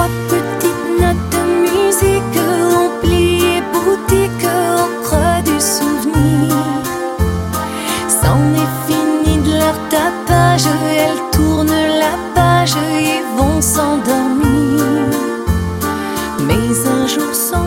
Trois petites notes de musique ont plié boutique au creux du souvenir. C'en est fini de leur tapage, elles tournent la page et vont s'endormir. Mais un jour sans